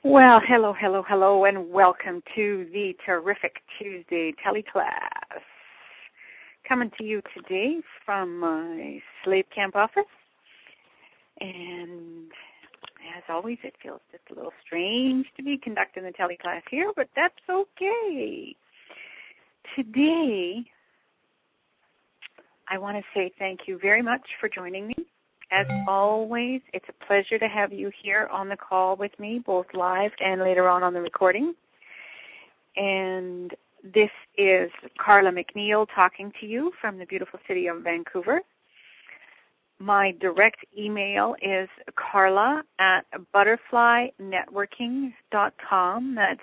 Well, hello, and welcome to the Terrific Tuesday teleclass. Coming to you today from my slave camp office. And as always, it feels just a little strange to be conducting the teleclass here, but that's okay. Today, I want to say thank you very much for joining me. As always, it's a pleasure to have you here on the call with me, both live and later on the recording. And this is Carla McNeil talking to you from the beautiful city of Vancouver. My direct email is carla@butterflynetworking.com. That's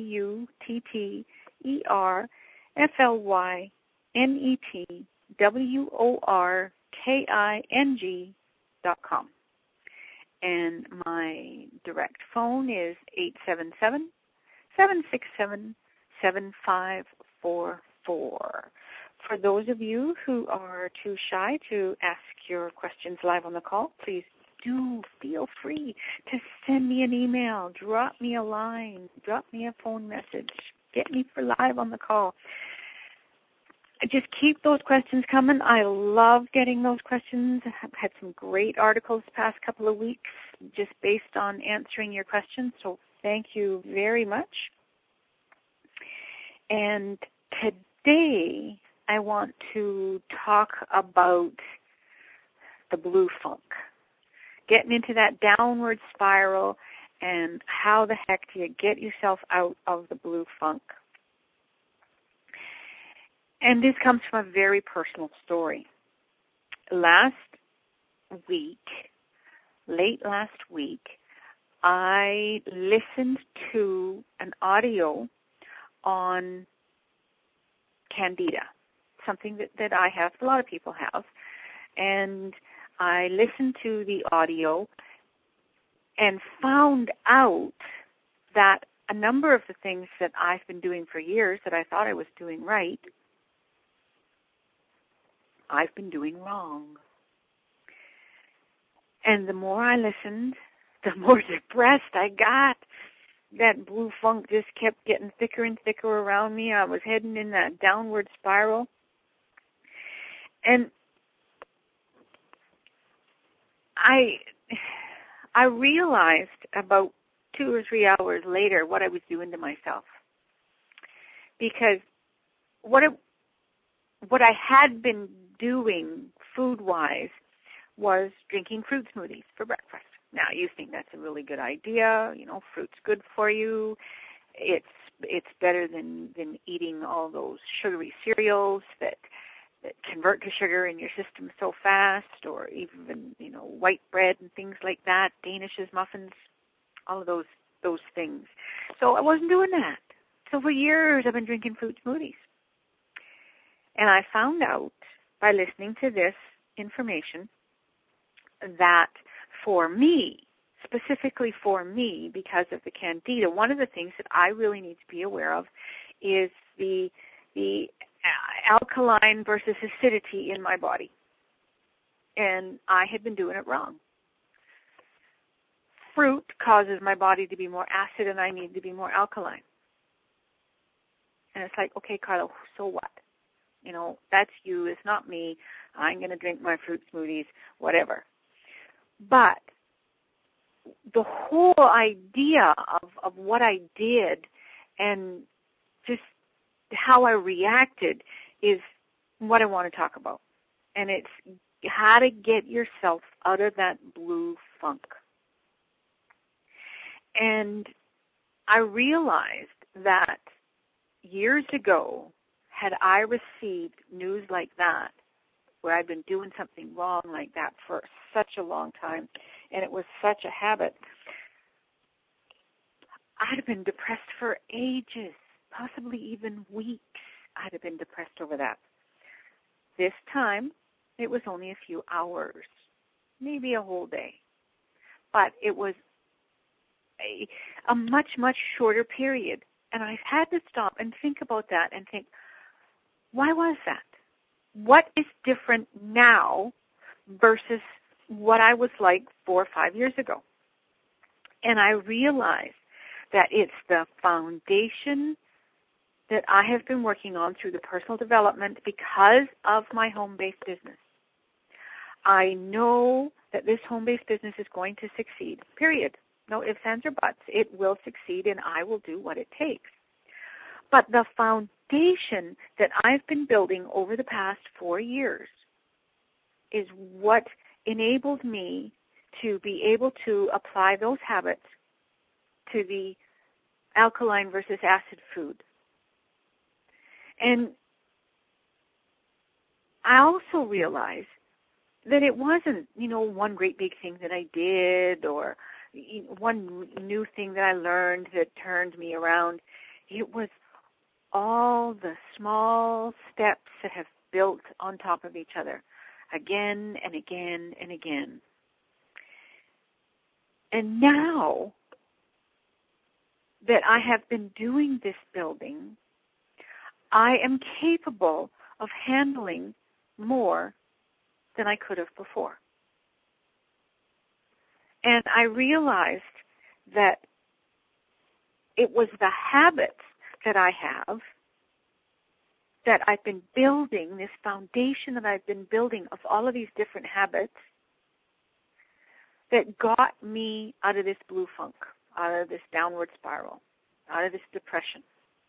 BUTTERFLYNETWORKING.com. And my direct phone is 877-767-7544. For those of you who are too shy to ask your questions live on the call, please do feel free to send me an email, drop me a line, drop me a phone message, get me for live on the call. Just keep those questions coming. I love getting those questions. I've had some great articles the past couple of weeks just based on answering your questions, so thank you very much. And today I want to talk about the blue funk, getting into that downward spiral and how the heck do you get yourself out of the blue funk. And this comes from a very personal story. Late last week, I listened to an audio on Candida, something that I have, a lot of people have. And I listened to the audio and found out that a number of the things that I've been doing for years that I thought I was doing right, I've been doing wrong. And the more I listened, the more depressed I got. That blue funk just kept getting thicker and thicker around me. I was heading in that downward spiral. And I realized about 2 or 3 hours later what I was doing to myself. Because what I had been doing food-wise was drinking fruit smoothies for breakfast. Now, you think that's a really good idea. You know, fruit's good for you. It's better than eating all those sugary cereals that convert to sugar in your system so fast, or even, you know, white bread and things like that, Danishes, muffins, all of those things. So I wasn't doing that. So for years I've been drinking fruit smoothies. And I found out by listening to this information that for me, specifically for me, because of the Candida, one of the things that I really need to be aware of is the alkaline versus acidity in my body. And I had been doing it wrong. Fruit causes my body to be more acid, and I need to be more alkaline. And it's like, okay, Carla, so what? You know, that's you, it's not me. I'm going to drink my fruit smoothies, whatever. But the whole idea of what I did and just how I reacted is what I want to talk about. And it's how to get yourself out of that blue funk. And I realized that years ago, had I received news like that, where I'd been doing something wrong like that for such a long time, and it was such a habit, I'd have been depressed for ages, possibly even weeks. I'd have been depressed over that. This time, it was only a few hours, maybe a whole day. But it was a much, much shorter period. And I had to stop and think about that and think, why was that? What is different now versus what I was like 4 or 5 years ago? And I realized that it's the foundation that I have been working on through the personal development because of my home-based business. I know that this home-based business is going to succeed, period. No ifs, ands, or buts. It will succeed, and I will do what it takes. But the foundation that I've been building over the past 4 years is what enabled me to be able to apply those habits to the alkaline versus acid food. And I also realized that it wasn't, one great big thing that I did or one new thing that I learned that turned me around. It was all the small steps that have built on top of each other again and again and again. And now that I have been doing this building, I am capable of handling more than I could have before. And I realized that it was the habits that I have, that I've been building, this foundation that I've been building of all of these different habits, that got me out of this blue funk, out of this downward spiral, out of this depression.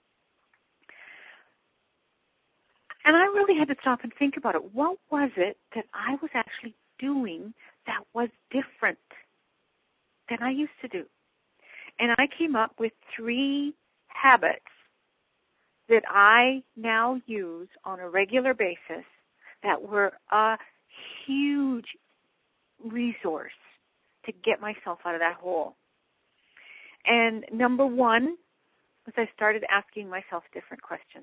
And I really had to stop and think about it. What was it that I was actually doing that was different than I used to do? And I came up with 3 habits that I now use on a regular basis that were a huge resource to get myself out of that hole. And number 1 was I started asking myself different questions.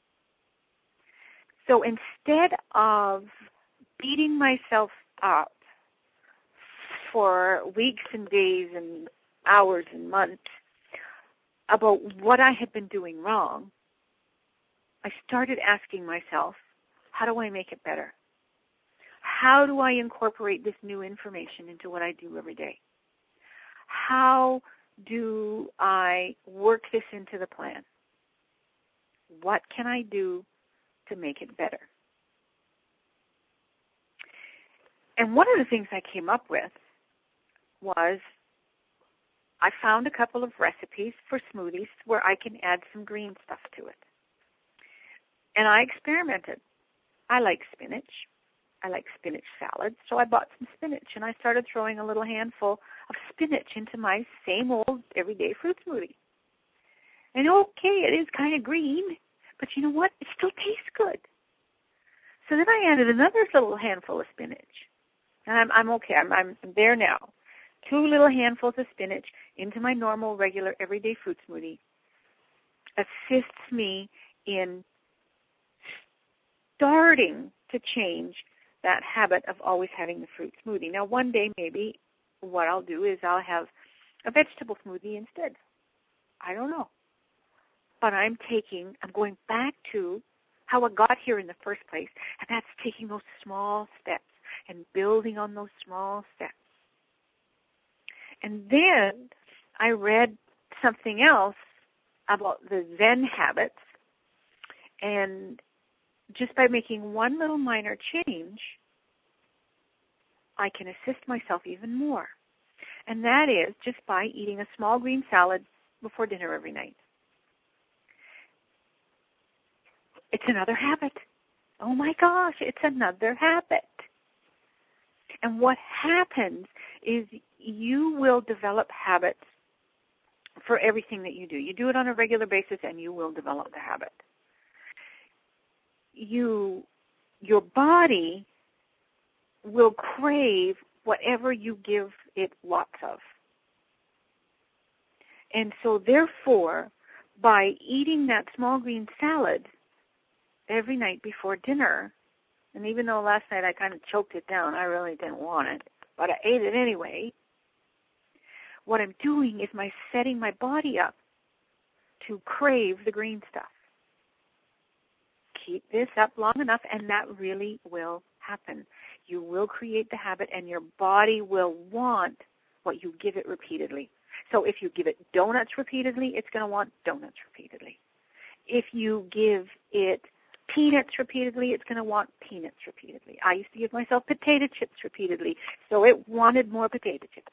So instead of beating myself up for weeks and days and hours and months about what I had been doing wrong, I started asking myself, how do I make it better? How do I incorporate this new information into what I do every day? How do I work this into the plan? What can I do to make it better? And one of the things I came up with was I found a couple of recipes for smoothies where I can add some green stuff to it. And I experimented. I like spinach. I like spinach salad, so I bought some spinach, and I started throwing a little handful of spinach into my same old everyday fruit smoothie. And okay, it is kind of green, but you know what? It still tastes good. So then I added another little handful of spinach. And I'm okay. I'm there now. 2 little handfuls of spinach into my normal, regular, everyday fruit smoothie assists me in starting to change that habit of always having the fruit smoothie. Now, one day maybe what I'll do is I'll have a vegetable smoothie instead. I don't know. But I'm going back to how I got here in the first place, and that's taking those small steps and building on those small steps. And then I read something else about the Zen habits, and just by making one little minor change, I can assist myself even more. And that is just by eating a small green salad before dinner every night. It's another habit. Oh my gosh, it's another habit. And what happens is you will develop habits for everything that you do. You do it on a regular basis and you will develop the habit. Your body will crave whatever you give it lots of. And so therefore, by eating that small green salad every night before dinner, and even though last night I kind of choked it down, I really didn't want it, but I ate it anyway, what I'm doing is setting my body up to crave the green stuff. Keep this up long enough, and that really will happen. You will create the habit, and your body will want what you give it repeatedly. So if you give it donuts repeatedly, it's going to want donuts repeatedly. If you give it peanuts repeatedly, it's going to want peanuts repeatedly. I used to give myself potato chips repeatedly, so it wanted more potato chips.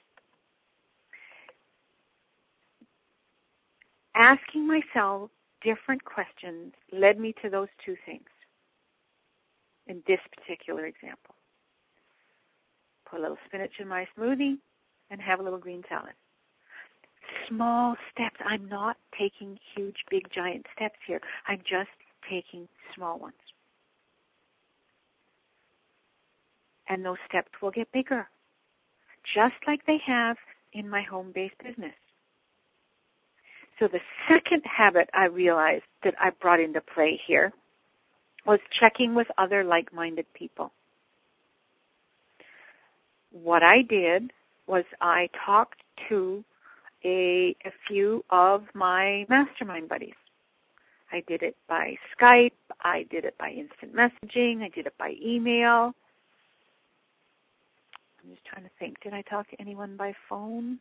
Asking myself different questions led me to those two things in this particular example. Put a little spinach in my smoothie and have a little green salad. Small steps. I'm not taking huge, big, giant steps here. I'm just taking small ones. And those steps will get bigger, just like they have in my home-based business. So the second habit I realized that I brought into play here was checking with other like-minded people. What I did was I talked to a few of my mastermind buddies. I did it by Skype. I did it by instant messaging. I did it by email. I'm just trying to think. Did I talk to anyone by phone?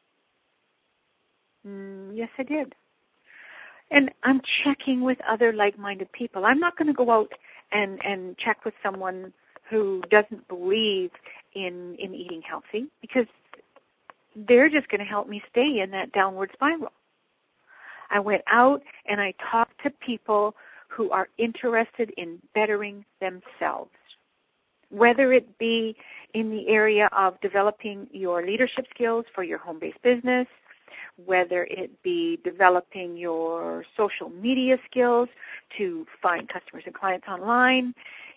Yes, I did. And I'm checking with other like-minded people. I'm not going to go out and check with someone who doesn't believe in eating healthy, because they're just going to help me stay in that downward spiral. I went out and I talked to people who are interested in bettering themselves, whether it be in the area of developing your leadership skills for your home-based business, whether it be developing your social media skills to find customers and clients online.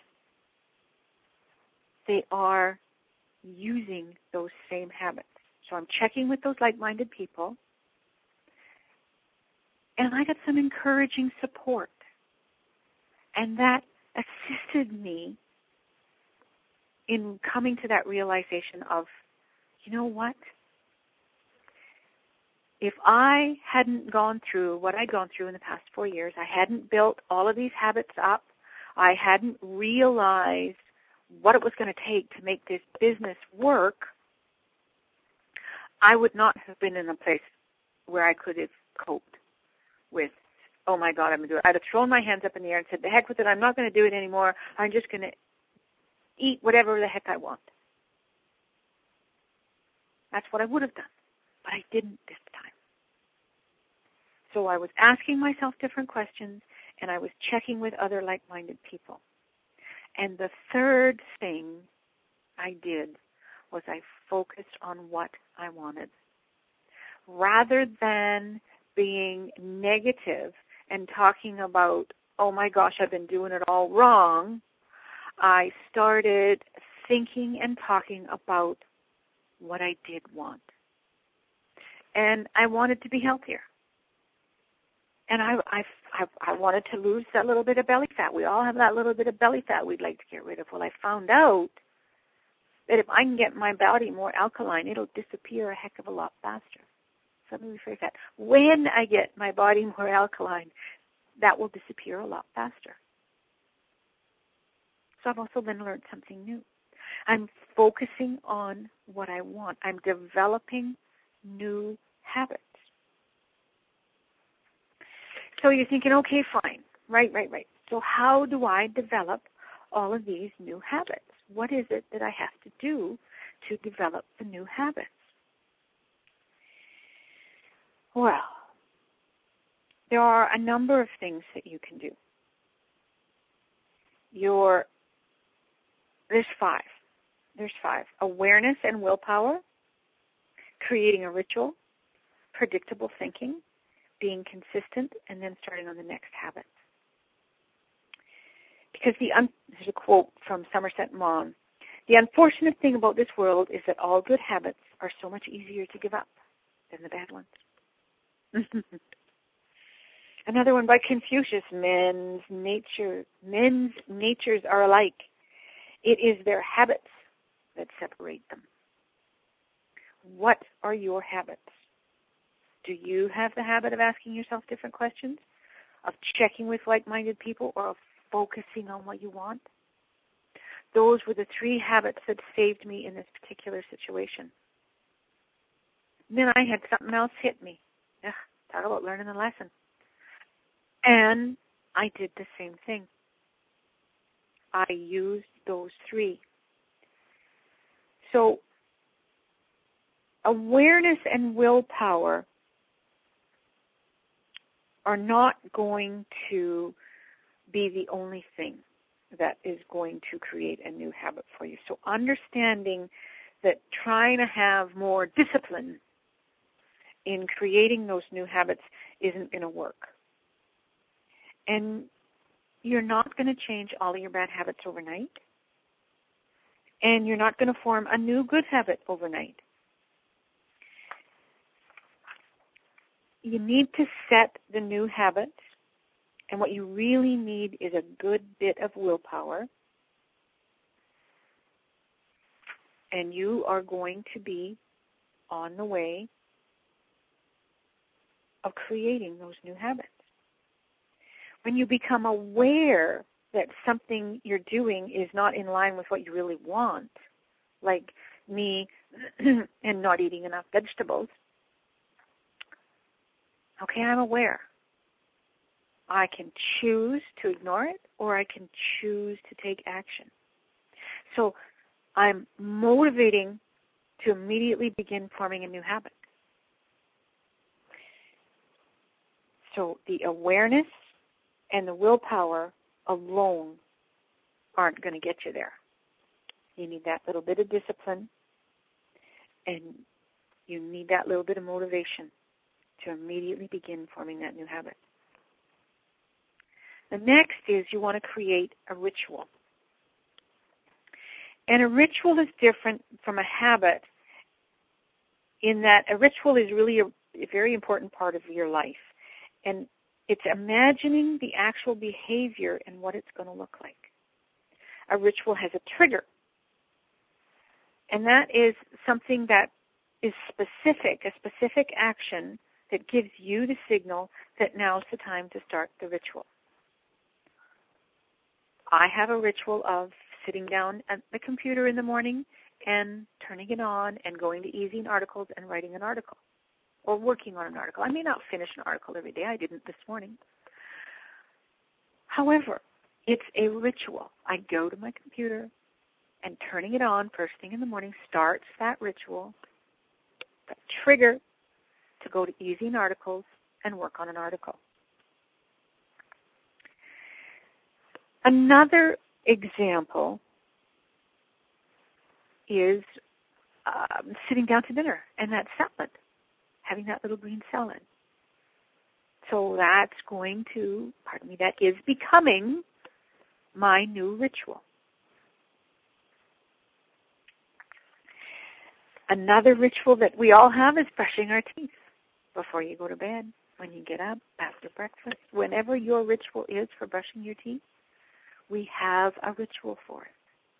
They are using those same habits. So I'm checking with those like-minded people, and I got some encouraging support. And that assisted me in coming to that realization of, you know what? If I hadn't gone through what I'd gone through in the past 4 years, I hadn't built all of these habits up, I hadn't realized what it was going to take to make this business work, I would not have been in a place where I could have coped with, oh my God, I'm going to do it. I'd have thrown my hands up in the air and said, the heck with it, I'm not going to do it anymore. I'm just going to eat whatever the heck I want. That's what I would have done. But I didn't this time. So I was asking myself different questions, and I was checking with other like-minded people. And the third thing I did was I focused on what I wanted. Rather than being negative and talking about, oh my gosh, I've been doing it all wrong, I started thinking and talking about what I did want. And I wanted to be healthier. And I wanted to lose that little bit of belly fat. We all have that little bit of belly fat we'd like to get rid of. Well, I found out that if I can get my body more alkaline, it'll disappear a heck of a lot faster. So let me rephrase that. When I get my body more alkaline, that will disappear a lot faster. So I've also then learned something new. I'm focusing on what I want. I'm developing new habits. So you're thinking, okay, fine. Right. So how do I develop all of these new habits? What is it that I have to do to develop the new habits? Well, there are a number of things that you can do. There's five. Awareness and willpower, creating a ritual, predictable thinking, being consistent, and then starting on the next habit. Because there's a quote from Somerset Maugham, the unfortunate thing about this world is that all good habits are so much easier to give up than the bad ones. Another one by Confucius, men's natures are alike. It is their habits that separate them. What are your habits? Do you have the habit of asking yourself different questions, of checking with like-minded people, or of focusing on what you want? Those were the three habits that saved me in this particular situation. And then I had something else hit me. Ugh, talk about learning a lesson. And I did the same thing. I used those 3. So awareness and willpower are not going to be the only thing that is going to create a new habit for you. So understanding that trying to have more discipline in creating those new habits isn't going to work. And you're not going to change all of your bad habits overnight. And you're not going to form a new good habit overnight. You need to set the new habit, and what you really need is a good bit of willpower. And you are going to be on the way of creating those new habits. When you become aware that something you're doing is not in line with what you really want, like me and not eating enough vegetables, okay, I'm aware. I can choose to ignore it, or I can choose to take action. So I'm motivating to immediately begin forming a new habit. So the awareness and the willpower alone aren't going to get you there. You need that little bit of discipline, and you need that little bit of motivation to immediately begin forming that new habit. The next is you want to create a ritual. And a ritual is different from a habit in that a ritual is really a very important part of your life. And it's imagining the actual behavior and what it's going to look like. A ritual has a trigger. And that is something that is specific, a specific action that gives you the signal that now's the time to start the ritual. I have a ritual of sitting down at the computer in the morning and turning it on and going to e-zine articles and writing an article or working on an article. I may not finish an article every day. I didn't this morning. However, it's a ritual. I go to my computer and turning it on first thing in the morning starts that ritual, that trigger to go to e-zine articles and work on an article. Another example is sitting down to dinner and that salad, having that little green salad. So that's that is becoming my new ritual. Another ritual that we all have is brushing our teeth before you go to bed, when you get up, after breakfast. Whenever your ritual is for brushing your teeth, we have a ritual for it.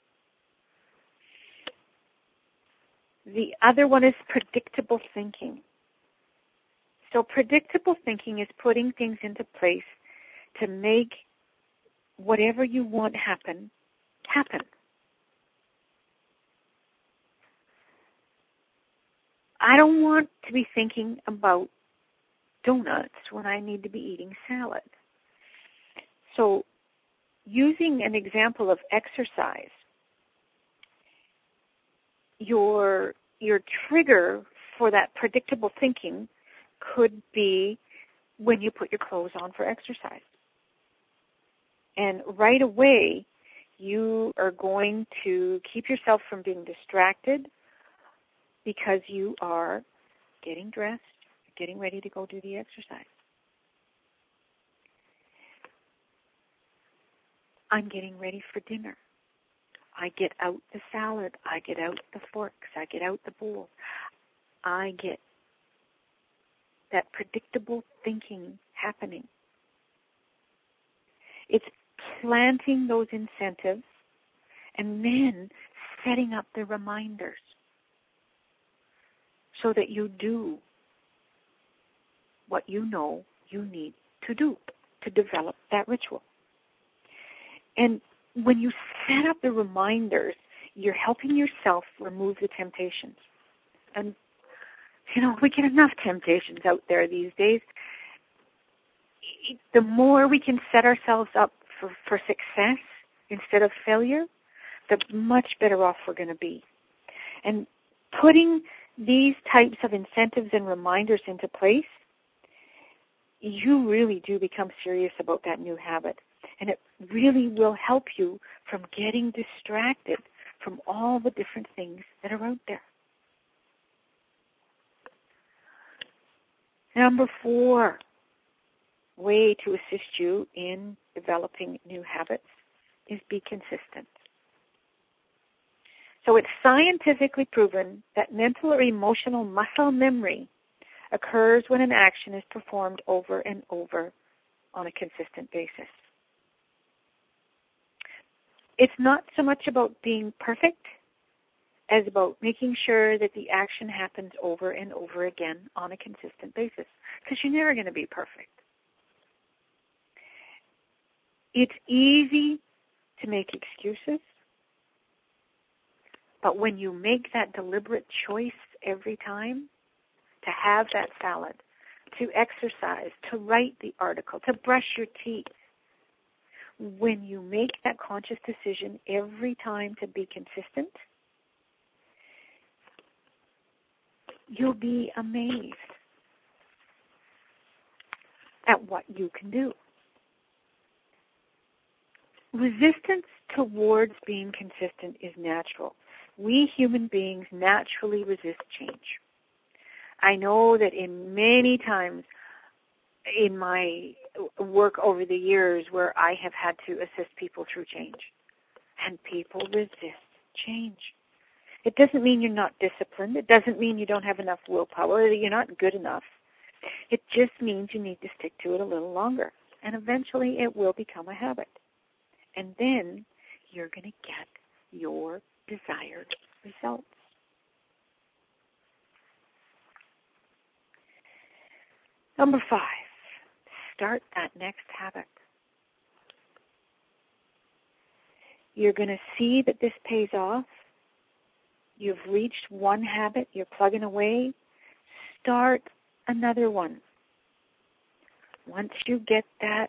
The other one is predictable thinking. So predictable thinking is putting things into place to make whatever you want happen. I don't want to be thinking about donuts when I need to be eating salad. So using an example of exercise, your trigger for that predictable thinking could be when you put your clothes on for exercise. And right away, you are going to keep yourself from being distracted because you are getting dressed, getting ready to go do the exercise. I'm getting ready for dinner. I get out the salad. I get out the forks. I get out the bowl. I get that predictable thinking happening. It's planting those incentives and then setting up the reminders so that you do what you know you need to do to develop that ritual. And when you set up the reminders, you're helping yourself remove the temptations. And We get enough temptations out there these days. The more we can set ourselves up for success instead of failure, the much better off we're going to be. And putting these types of incentives and reminders into place, you really do become serious about that new habit. And it really will help you from getting distracted from all the different things that are out there. Number 4 way to assist you in developing new habits is be consistent. So it's scientifically proven that mental or emotional muscle memory occurs when an action is performed over and over on a consistent basis. It's not so much about being perfect as about making sure that the action happens over and over again on a consistent basis, because you're never going to be perfect. It's easy to make excuses, but when you make that deliberate choice every time to have that salad, to exercise, to write the article, to brush your teeth, when you make that conscious decision every time to be consistent, you'll be amazed at what you can do. Resistance towards being consistent is natural. We human beings naturally resist change. I know that in many times in my work over the years where I have had to assist people through change, and people resist change. It doesn't mean you're not disciplined. It doesn't mean you don't have enough willpower, that you're not good enough. It just means you need to stick to it a little longer, and eventually it will become a habit. And then you're going to get your desired results. Number 5, start that next habit. You're going to see that this pays off. You've reached one habit, you're plugging away. Start another one. Once you get that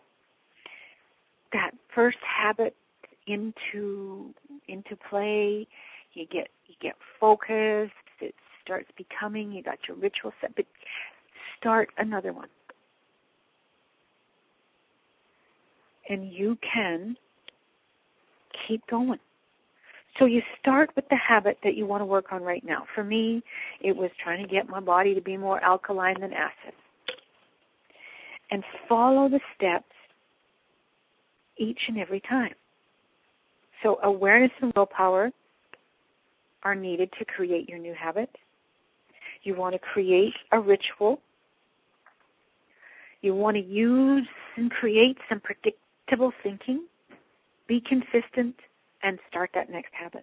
first habit into play, you get focused, it starts becoming, you got your ritual set, but start another one. And you can keep going. So you start with the habit that you want to work on right now. For me, it was trying to get my body to be more alkaline than acid. And follow the steps each and every time. So awareness and willpower are needed to create your new habit. You want to create a ritual. You want to use and create some predictable thinking. Be consistent and start that next habit.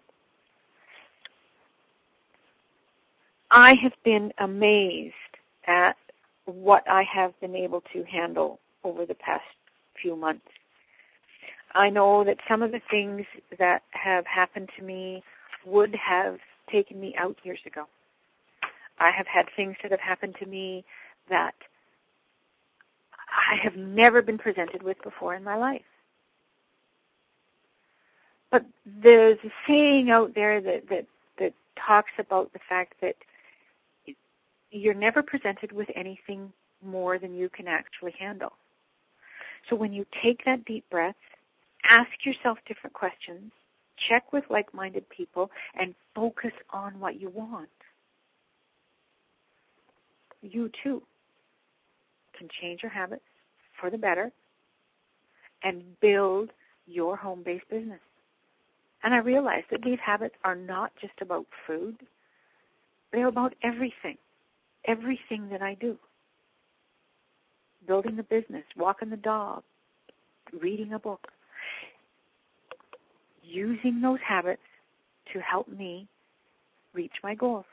I have been amazed at what I have been able to handle over the past few months. I know that some of the things that have happened to me would have taken me out years ago. I have had things that have happened to me that I have never been presented with before in my life. But there's a saying out there that talks about the fact that you're never presented with anything more than you can actually handle. So when you take that deep breath, ask yourself different questions, check with like-minded people, and focus on what you want, you too can change your habits for the better and build your home-based business. And I realize that these habits are not just about food. They're about everything that I do. Building the business, walking the dog, reading a book. Using those habits to help me reach my goals.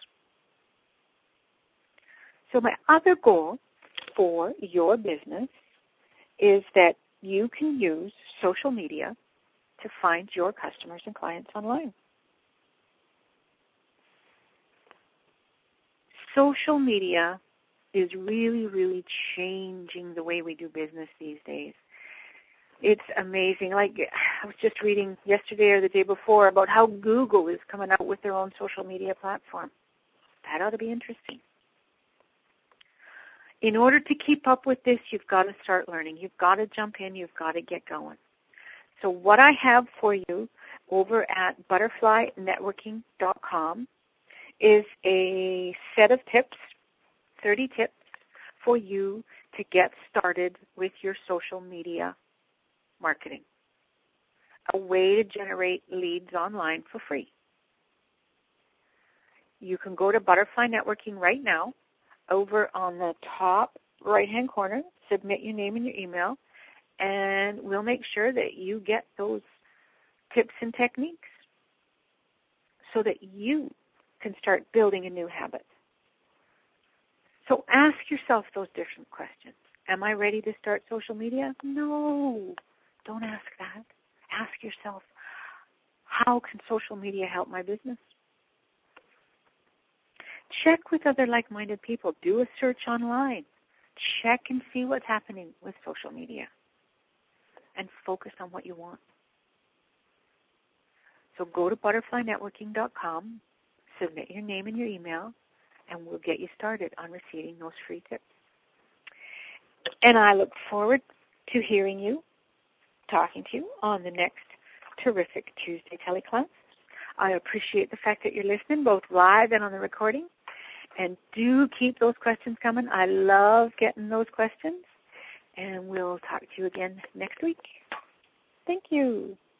So my other goal for your business is that you can use social media to find your customers and clients online. social media is really, really changing the way we do business these days. It's amazing. Like, I was just reading yesterday or the day before about how Google is coming out with their own social media platform. That ought to be interesting. In order to keep up with this, you've got to start learning. You've got to jump in. You've got to get going. So what I have for you over at butterflynetworking.com is a set of tips, 30 tips for you to get started with your social media marketing. A way to generate leads online for free. You can go to Butterfly Networking right now. Over on the top right-hand corner, submit your name and your email, and we'll make sure that you get those tips and techniques so that you can start building a new habit. So ask yourself those different questions. Am I ready to start social media? No, don't ask that. Ask yourself, how can social media help my business? Check with other like-minded people. Do a search online. Check and see what's happening with social media. And focus on what you want. So go to butterflynetworking.com, submit your name and your email, and we'll get you started on receiving those free tips. And I look forward to hearing you, talking to you on the next terrific Tuesday teleclass. I appreciate the fact that you're listening, both live and on the recording. And do keep those questions coming. I love getting those questions. And we'll talk to you again next week. Thank you.